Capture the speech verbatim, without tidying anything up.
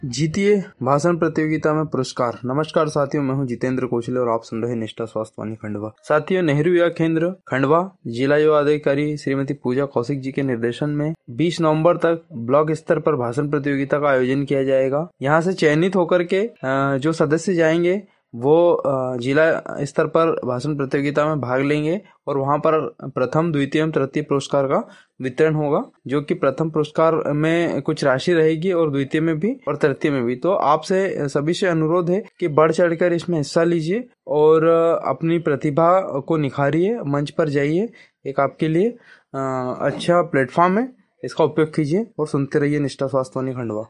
जीतिए भाषण प्रतियोगिता में पुरस्कार। नमस्कार साथियों, मैं हूं जितेंद्र कौशल और आप सुन रहे निष्ठा स्वास्थ्य वाणी खंडवा। साथियों, नेहरू युवा केंद्र खंडवा जिला युवा अधिकारी श्रीमती पूजा कौशिक जी के निर्देशन में बीस नवंबर तक ब्लॉक स्तर पर भाषण प्रतियोगिता का आयोजन किया जाएगा। यहां से चयनित होकर के जो सदस्य जाएंगे वो जिला स्तर पर भाषण प्रतियोगिता में भाग लेंगे और वहां पर प्रथम, द्वितीय एवं तृतीय पुरस्कार का वितरण होगा, जो कि प्रथम पुरस्कार में कुछ राशि रहेगी और द्वितीय में भी और तृतीय में भी। तो आपसे सभी से अनुरोध है कि बढ़ चढ़कर इसमें हिस्सा लीजिए और अपनी प्रतिभा को निखारिए, मंच पर जाइए। एक आपके लिए अच्छा प्लेटफॉर्म है, इसका उपयोग कीजिए और सुनते रहिए निष्ठा स्वास्थ्य वाणी खंडवा।